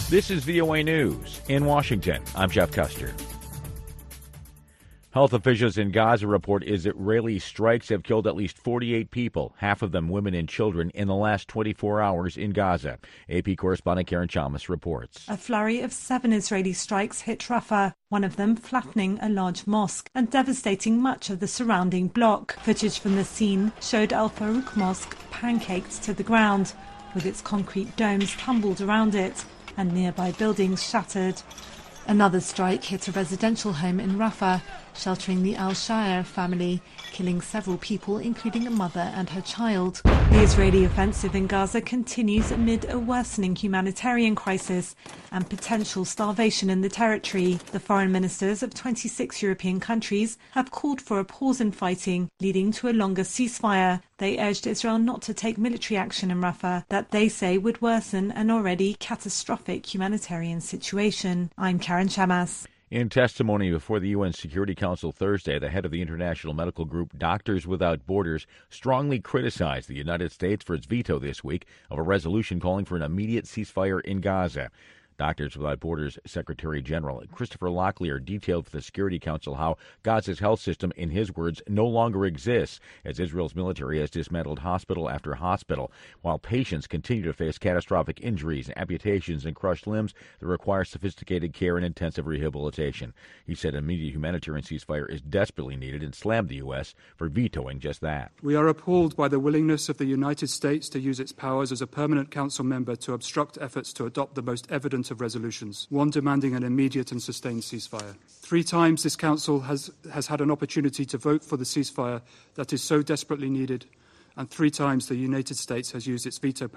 This is VOA News. In Washington, I'm Jeff Custer. Health officials in Gaza report Israeli strikes have killed at least 48 people, half of them women and children, in the last 24 hours in Gaza. AP correspondent Karen Chalmers reports. A flurry of 7 Israeli strikes hit Rafah, one of them flattening a large mosque and devastating much of the surrounding block. Footage from the scene showed Al Farouk Mosque pancaked to the ground, with its concrete domes tumbled around it and nearby buildings shattered. Another strike hit a residential home in Rafah, sheltering the Al-Shayer family, killing several people, including a mother and her child. The Israeli offensive in Gaza continues amid a worsening humanitarian crisis and potential starvation in the territory. The foreign ministers of 26 European countries have called for a pause in fighting, leading to a longer ceasefire. They urged Israel not to take military action in Rafah that they say would worsen an already catastrophic humanitarian situation. I'm Karen Shamas. In testimony before the UN Security Council Thursday, the head of the international medical group Doctors Without Borders strongly criticized the United States for its veto this week of a resolution calling for an immediate ceasefire in Gaza. Doctors Without Borders Secretary General Christopher Locklear detailed for the Security Council how Gaza's health system, in his words, no longer exists as Israel's military has dismantled hospital after hospital, while patients continue to face catastrophic injuries, amputations, and crushed limbs that require sophisticated care and intensive rehabilitation. He said an immediate humanitarian ceasefire is desperately needed and slammed the U.S. for vetoing just that. We are appalled by the willingness of the United States to use its powers as a permanent council member to obstruct efforts to adopt the most evident of resolutions, one demanding an immediate and sustained ceasefire. 3 times this council has had an opportunity to vote for the ceasefire that is so desperately needed, and 3 times the United States has used its veto power